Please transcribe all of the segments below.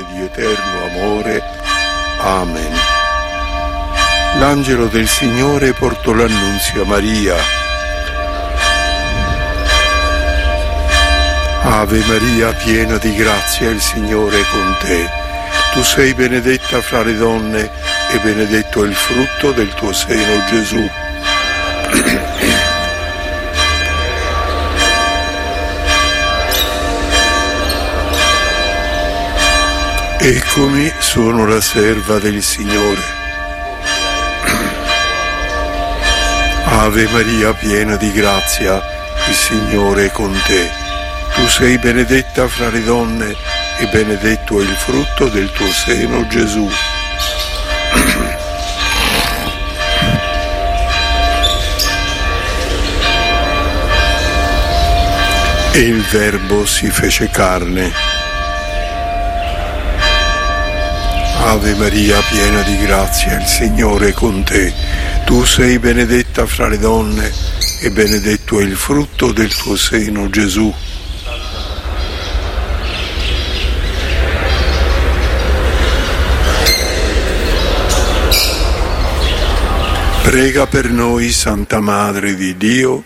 di eterno amore. Amen. L'angelo del Signore portò l'annunzio a Maria. Ave Maria, piena di grazia, il Signore è con te. Tu sei benedetta fra le donne e benedetto è il frutto del tuo seno, Gesù. Eccomi, sono la serva del Signore. Ave Maria, piena di grazia, il Signore è con te. Tu sei benedetta fra le donne e benedetto è il frutto del tuo seno, Gesù. E il Verbo si fece carne. Ave Maria, piena di grazia, il Signore è con te. Tu sei benedetta fra le donne e benedetto è il frutto del tuo seno, Gesù. Prega per noi, Santa Madre di Dio.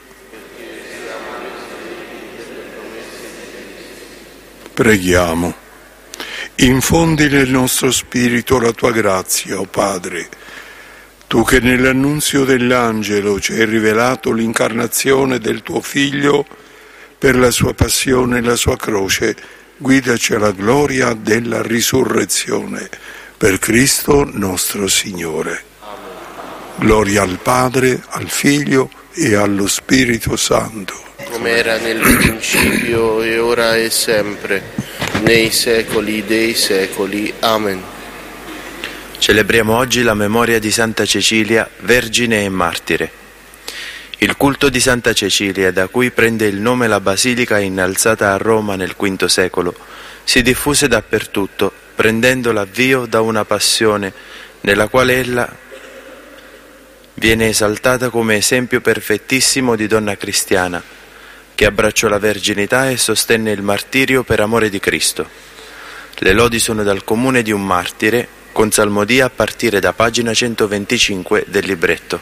Preghiamo. Infondi nel nostro spirito la tua grazia, o Padre. Tu che nell'annunzio dell'angelo ci hai rivelato l'incarnazione del tuo Figlio, per la sua passione e la sua croce, guidaci alla gloria della risurrezione. Per Cristo nostro Signore. Gloria al Padre, al Figlio e allo Spirito Santo. Come era nel principio e ora e sempre, nei secoli dei secoli. Amen. Celebriamo oggi la memoria di Santa Cecilia, vergine e martire. Il culto di Santa Cecilia, da cui prende il nome la basilica innalzata a Roma nel V secolo, si diffuse dappertutto, prendendo l'avvio da una passione nella quale ella viene esaltata come esempio perfettissimo di donna cristiana, che abbracciò la verginità e sostenne il martirio per amore di Cristo. Le lodi sono dal comune di un martire, con salmodia a partire da pagina 125 del libretto.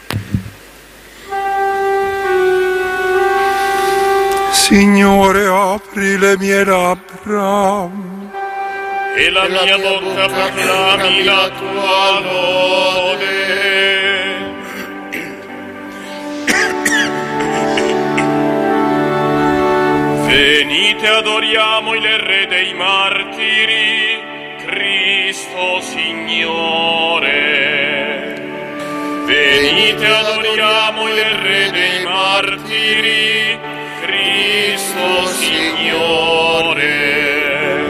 Signore, apri le mie labbra e la mia bocca proclami la tua lode. Venite, adoriamo il Re dei martiri, Cristo Signore. Venite, adoriamo il Re dei martiri, Cristo Signore.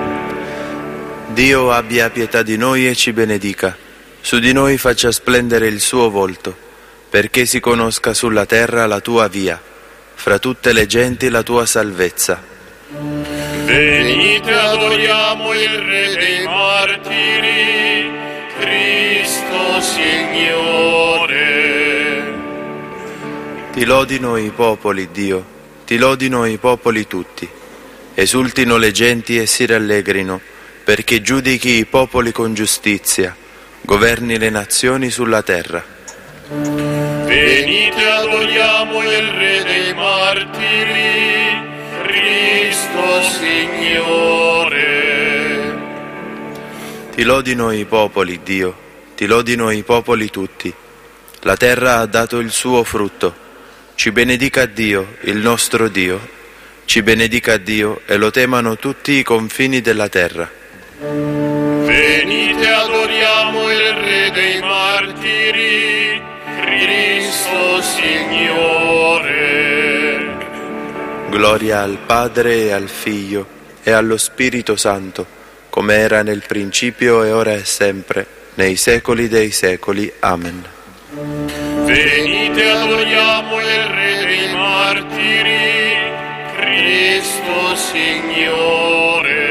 Dio abbia pietà di noi e ci benedica. Su di noi faccia splendere il suo volto, perché si conosca sulla terra la tua via, fra tutte le genti la tua salvezza. Venite, adoriamo il Re dei martiri, Cristo Signore. Ti lodino i popoli, Dio, ti lodino i popoli tutti. Esultino le genti e si rallegrino, perché giudichi i popoli con giustizia, governi le nazioni sulla terra. Venite, adoriamo il Re dei martiri, Cristo Signore. Ti lodino i popoli, Dio, ti lodino i popoli tutti. La terra ha dato il suo frutto. Ci benedica Dio, il nostro Dio. Ci benedica Dio e lo temano tutti i confini della terra. Venite, adoriamo il Re dei martiri, Cristo Signore. Gloria al Padre e al Figlio e allo Spirito Santo, come era nel principio e ora e sempre, nei secoli dei secoli. Amen. Venite, adoriamo il Re dei martiri, Cristo Signore.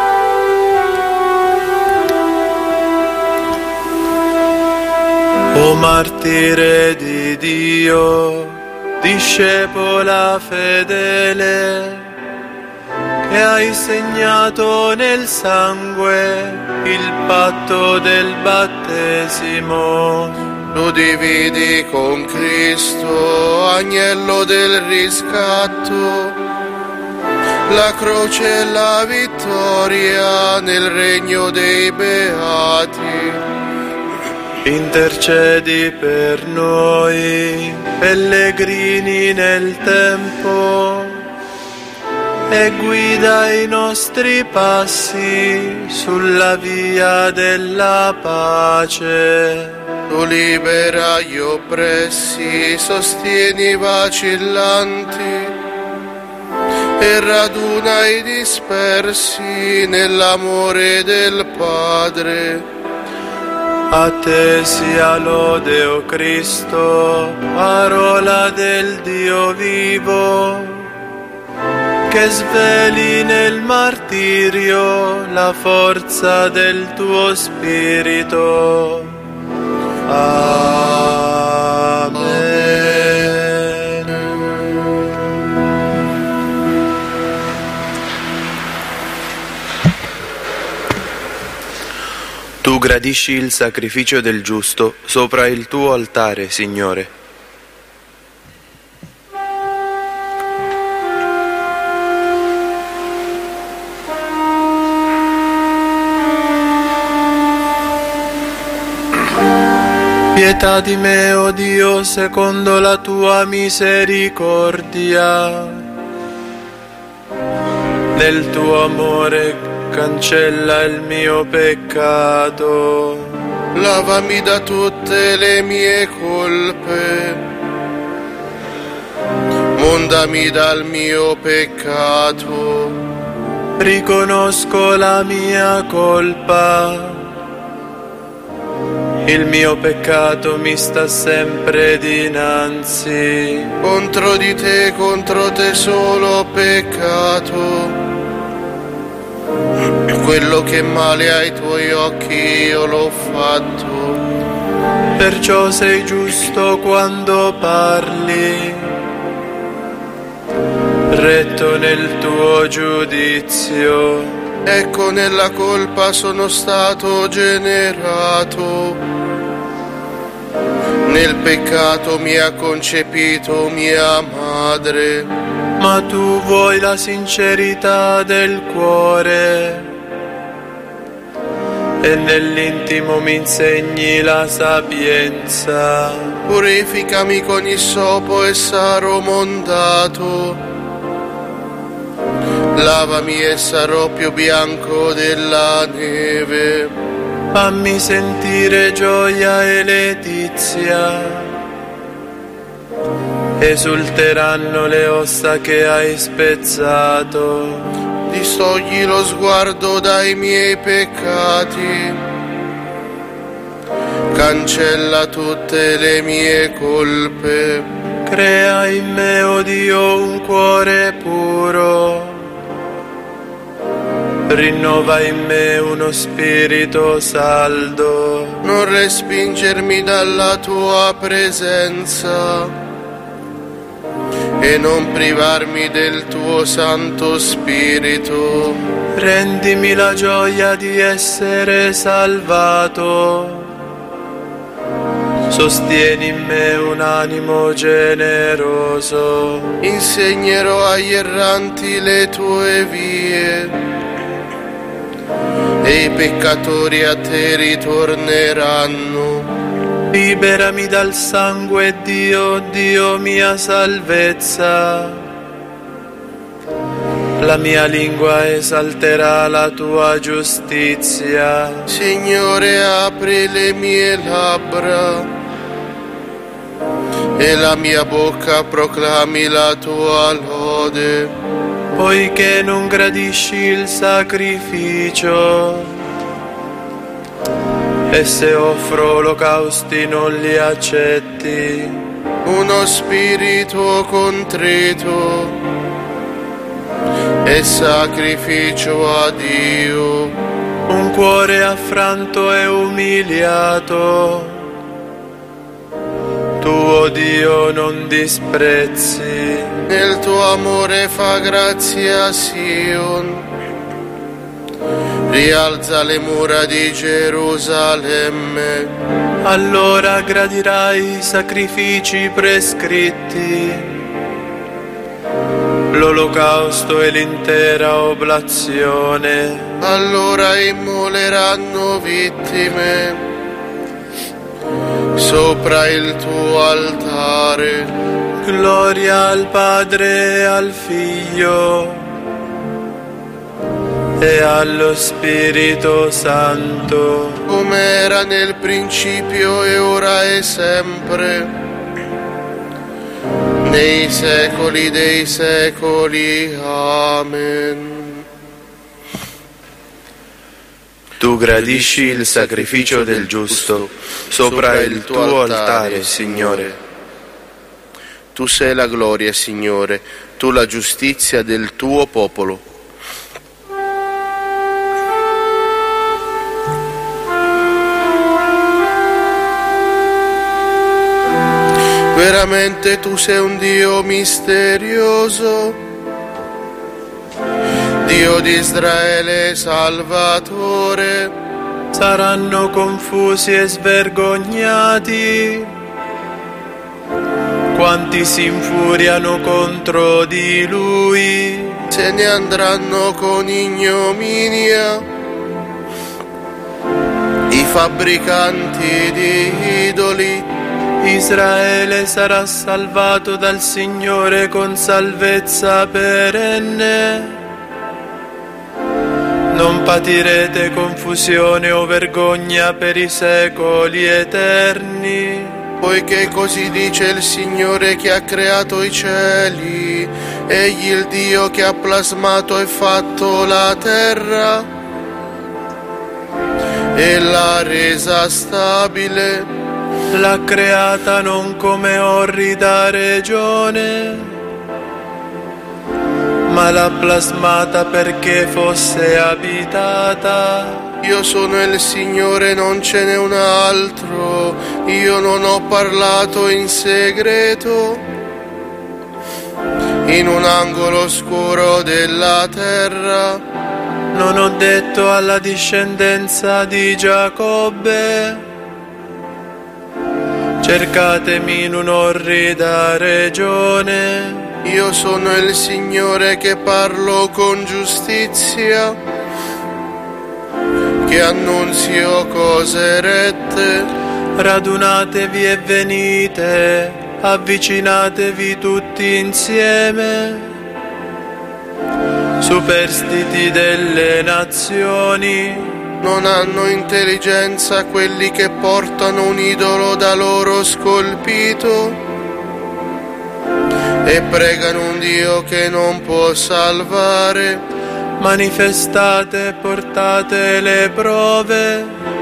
O martire di Dio, discepola fedele, che hai segnato nel sangue il patto del battesimo. Tu dividi con Cristo, agnello del riscatto, la croce e la vittoria nel regno dei beati. Intercedi per noi, pellegrini nel tempo, e guida i nostri passi sulla via della pace. Tu libera gli oppressi, sostieni i vacillanti e raduna i dispersi nell'amore del Padre. A te sia lode, o Cristo, parola del Dio vivo, che sveli nel martirio la forza del tuo spirito. Amen. Tu gradisci il sacrificio del giusto sopra il tuo altare, Signore. Pietà di me, o Dio, secondo la tua misericordia. Nel tuo amore cancella il mio peccato. Lavami da tutte le mie colpe, mondami dal mio peccato. Riconosco la mia colpa. Il mio peccato mi sta sempre dinanzi. Contro te solo ho peccato. Quello che male ai tuoi occhi io l'ho fatto. Perciò sei giusto quando parli, retto nel tuo giudizio. Ecco, nella colpa sono stato generato. Nel peccato mi ha concepito mia madre. Ma tu vuoi la sincerità del cuore, e nell'intimo mi insegni la sapienza. Purificami con issopo e sarò mondato. Lavami e sarò più bianco della neve. Fammi sentire gioia e letizia, esulteranno le ossa che hai spezzato. Distogli lo sguardo dai miei peccati, cancella tutte le mie colpe. Crea in me, o Dio, un cuore puro, rinnova in me uno spirito saldo. Non respingermi dalla tua presenza e non privarmi del tuo Santo Spirito. Rendimi la gioia di essere salvato, sostieni in me un animo generoso. Insegnerò agli erranti le tue vie e i peccatori a te ritorneranno. Liberami dal sangue, Dio, Dio mia salvezza. La mia lingua esalterà la tua giustizia. Signore, apri le mie labbra e la mia bocca proclami la tua lode. Poiché non gradisci il sacrificio, e se offro olocausti non li accetti. Uno spirito contrito e sacrificio a Dio. Un cuore affranto e umiliato tuo Dio non disprezzi. Nel tuo amore fa grazia Sion. Rialza le mura di Gerusalemme. Allora gradirai i sacrifici prescritti, l'olocausto e l'intera oblazione. Allora immoleranno vittime sopra il tuo altare. Gloria al Padre e al Figlio e allo Spirito Santo, come era nel principio e ora e sempre, nei secoli dei secoli. Amen. Tu gradisci il sacrificio del giusto sopra il tuo altare, Signore. Tu sei la gloria, Signore, tu la giustizia del tuo popolo. Veramente tu sei un Dio misterioso, Dio di Israele Salvatore. Saranno confusi e svergognati quanti si infuriano contro di Lui. Se ne andranno con ignominia i fabbricanti di idoli. Israele sarà salvato dal Signore con salvezza perenne. Non patirete confusione o vergogna per i secoli eterni. Poiché così dice il Signore che ha creato i cieli, egli il Dio che ha plasmato e fatto la terra e l'ha resa stabile. L'ha creata non come orrida regione, ma l'ha plasmata perché fosse abitata. Io sono il Signore, non ce n'è un altro. Io non ho parlato in segreto, in un angolo oscuro della terra. Non ho detto alla discendenza di Giacobbe: cercatemi in un'orrida regione. Io sono il Signore che parlo con giustizia, che annunzio cose rette. Radunatevi e venite, avvicinatevi tutti insieme. Superstiti delle nazioni, non hanno intelligenza quelli che portano un idolo da loro scolpito e pregano un Dio che non può salvare. manifestate e portate le prove,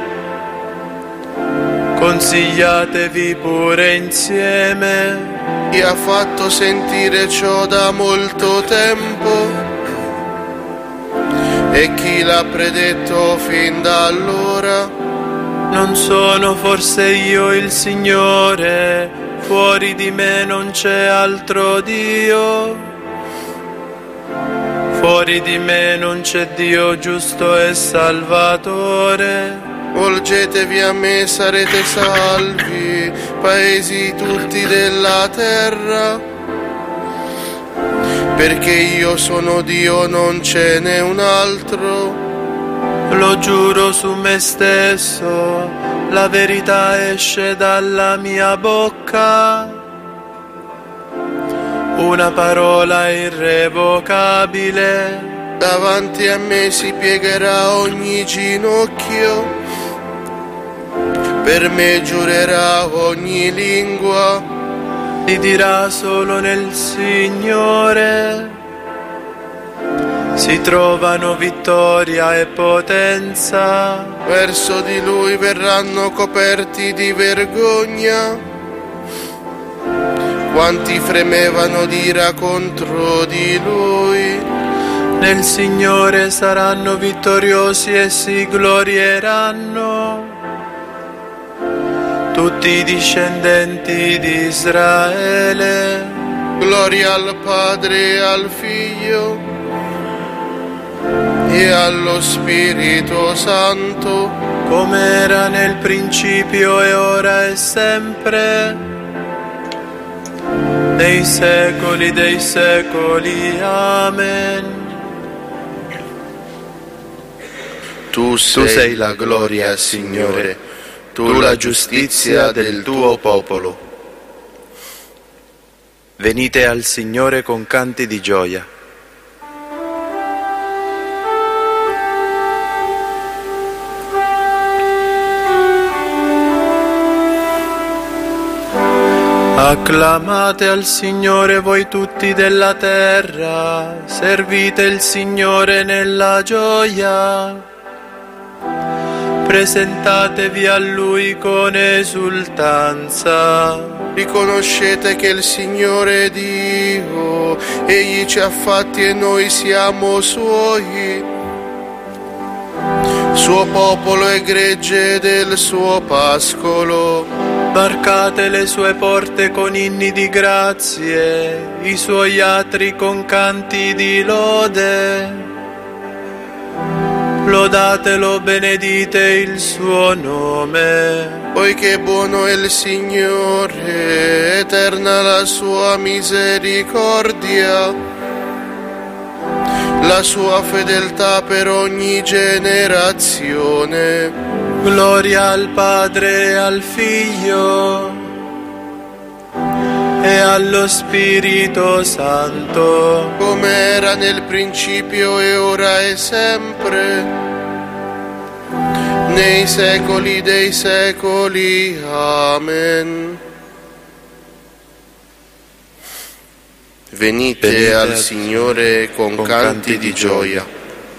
consigliatevi pure insieme. Chi ha fatto sentire ciò da molto tempo e chi l'ha predetto fin da allora? Non sono forse io il Signore, fuori di me non c'è altro Dio. Fuori di me non c'è Dio giusto e salvatore. Volgetevi a me, sarete salvi, paesi tutti della terra, perché io sono Dio, non ce n'è un altro. Lo giuro su me stesso, la verità esce dalla mia bocca, una parola irrevocabile. Davanti a me si piegherà ogni ginocchio, per me giurerà ogni lingua. Si dirà solo nel Signore si trovano vittoria e potenza. Verso di Lui verranno coperti di vergogna quanti fremevano d'ira contro di Lui. Nel Signore saranno vittoriosi e si glorieranno tutti i discendenti di Israele. Gloria al Padre e al Figlio e allo Spirito Santo, come era nel principio e ora e sempre, nei secoli dei secoli. Amen. Tu sei la gloria, Signore, tu la giustizia del tuo popolo. Venite al Signore con canti di gioia. Acclamate al Signore voi tutti della terra, servite il Signore nella gioia, presentatevi a Lui con esultanza. Riconoscete che il Signore è Dio, Egli ci ha fatti e noi siamo Suoi, Suo popolo e gregge del Suo pascolo. Varcate le sue porte con inni di grazie, i suoi atri con canti di lode. Lodatelo, benedite il suo nome. Poiché buono è il Signore, eterna la sua misericordia, la sua fedeltà per ogni generazione. Gloria al Padre e al Figlio e allo Spirito Santo, come era nel principio e ora e sempre, nei secoli dei secoli. Amen. Venite al Signore con canti di gioia.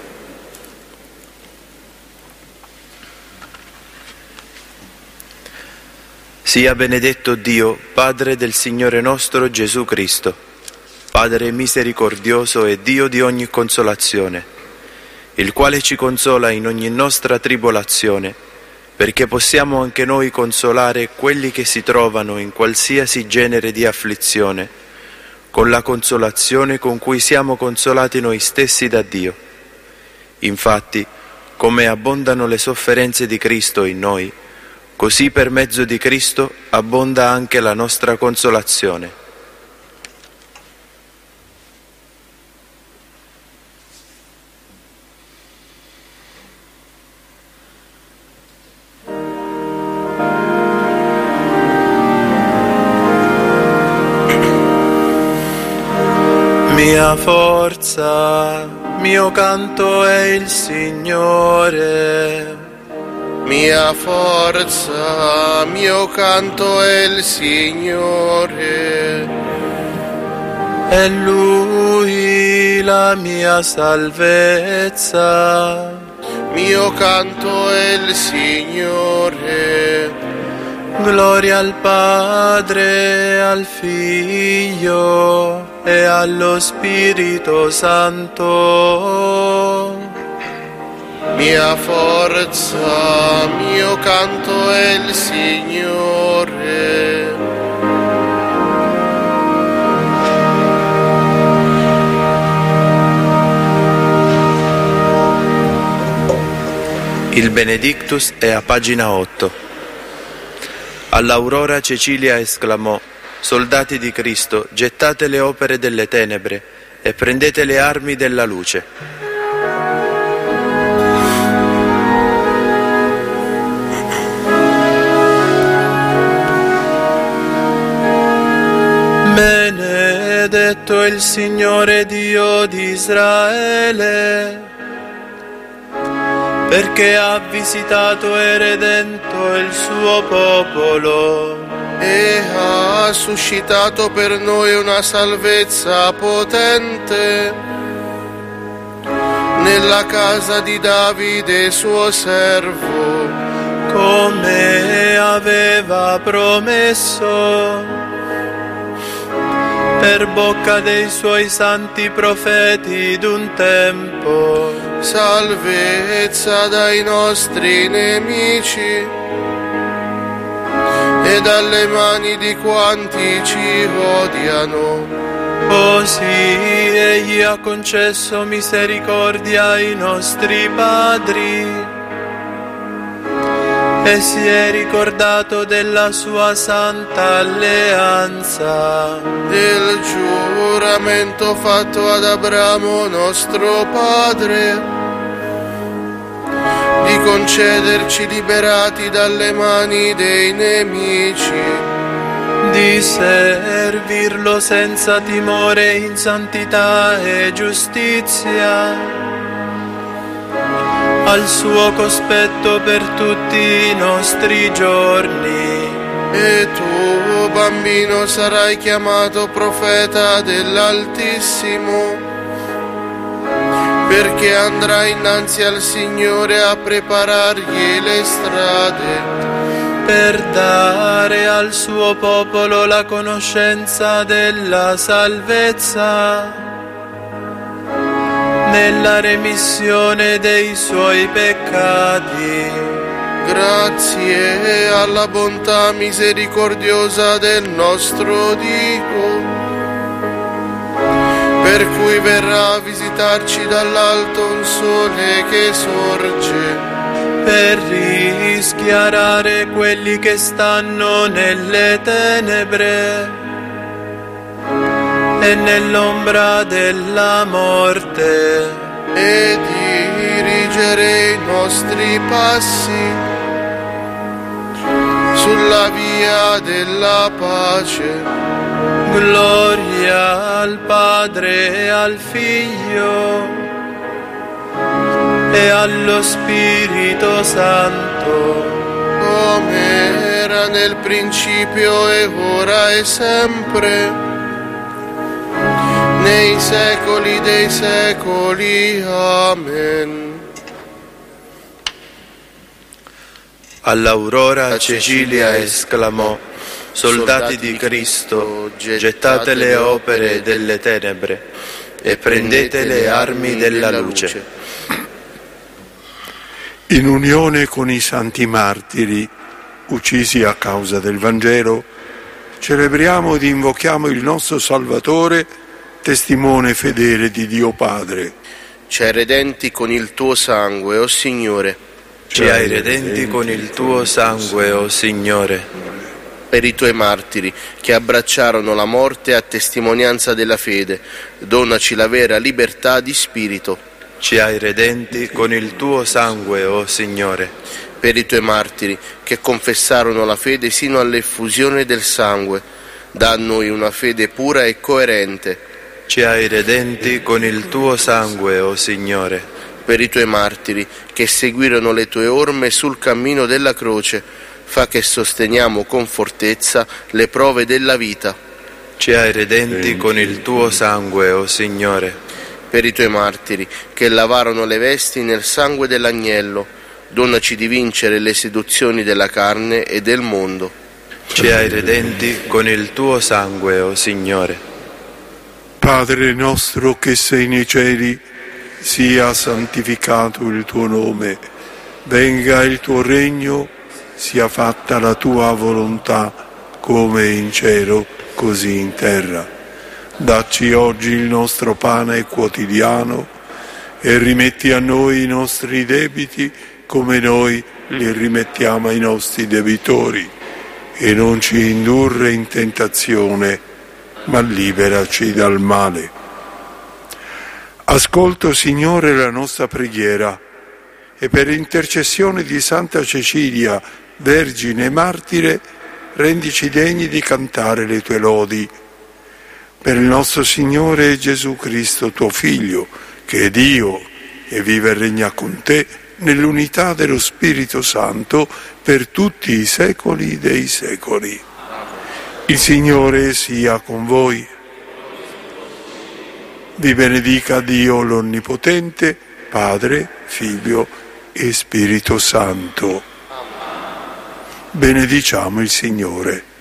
Sia benedetto Dio, Padre del Signore nostro Gesù Cristo, Padre misericordioso e Dio di ogni consolazione, il quale ci consola in ogni nostra tribolazione, perché possiamo anche noi consolare quelli che si trovano in qualsiasi genere di afflizione, con la consolazione con cui siamo consolati noi stessi da Dio. Infatti, come abbondano le sofferenze di Cristo in noi, così per mezzo di Cristo abbonda anche la nostra consolazione. Mia forza, mio canto è il Signore. Mia forza, mio canto è il Signore. È Lui la mia salvezza. Mio canto è il Signore. Gloria al Padre, al Figlio e allo Spirito Santo. Mia forza, mio canto è il Signore. Il Benedictus è a pagina 8. All'aurora Cecilia esclamò: soldati di Cristo, gettate le opere delle tenebre e prendete le armi della luce. Benedetto il Signore Dio di Israele, perché ha visitato e redento il suo popolo E ha suscitato per noi una salvezza potente nella casa di Davide suo servo, come aveva promesso per bocca dei suoi santi profeti d'un tempo. salvezza dai nostri nemici e dalle mani di quanti ci odiano. Così Egli ha concesso misericordia ai nostri padri e si è ricordato della sua santa alleanza, del giuramento fatto ad Abramo nostro padre, di concederci liberati dalle mani dei nemici, di servirlo senza timore in santità e giustizia, al suo cospetto per tutti i nostri giorni. E tu, bambino, sarai chiamato profeta dell'Altissimo, perché andrai innanzi al Signore a preparargli le strade, per dare al suo popolo la conoscenza della salvezza, nella remissione dei suoi peccati. Grazie alla bontà misericordiosa del nostro Dio, per cui verrà a visitarci dall'alto un sole che sorge, per rischiarare quelli che stanno nelle tenebre e nell'ombra della morte, e dirigere i nostri passi sulla via della pace. Gloria al Padre e al Figlio e allo Spirito Santo, come era nel principio e ora e sempre, nei secoli dei secoli. Amen. All'aurora Cecilia esclamò: soldati di Cristo, gettate le opere delle tenebre e prendete le armi della luce. In unione con i santi martiri uccisi a causa del Vangelo, celebriamo ed invochiamo il nostro Salvatore, testimone fedele di Dio Padre. Ci hai redenti con il tuo sangue, o Signore. Ci hai redenti con il tuo sangue, o Signore. Per i tuoi martiri che abbracciarono la morte a testimonianza della fede, donaci la vera libertà di spirito. Ci hai redenti con il tuo sangue, o Signore. Per i tuoi martiri che confessarono la fede sino all'effusione del sangue, dà a noi una fede pura e coerente. Ci hai redenti con il tuo sangue, o Signore. Per i tuoi martiri che seguirono le tue orme sul cammino della croce, fa che sosteniamo con fortezza le prove della vita. Ci hai redenti con il tuo sangue, o Signore. Per i tuoi martiri che lavarono le vesti nel sangue dell'agnello, donaci di vincere le seduzioni della carne e del mondo. Ci hai redenti con il tuo sangue, o Signore. Padre nostro che sei nei cieli, sia santificato il tuo nome, venga il tuo regno, sia fatta la tua volontà, come in cielo, così in terra. Dacci oggi il nostro pane quotidiano e rimetti a noi i nostri debiti come noi li rimettiamo ai nostri debitori, e non ci indurre in tentazione, ma liberaci dal male. Ascolta, Signore, la nostra preghiera e per intercessione di Santa Cecilia, Vergine e Martire, rendici degni di cantare le tue lodi. Per il nostro Signore Gesù Cristo, tuo Figlio, che è Dio e vive e regna con te nell'unità dello Spirito Santo per tutti i secoli dei secoli. Il Signore sia con voi. Vi benedica Dio l'Onnipotente, Padre, Figlio e Spirito Santo. Benediciamo il Signore.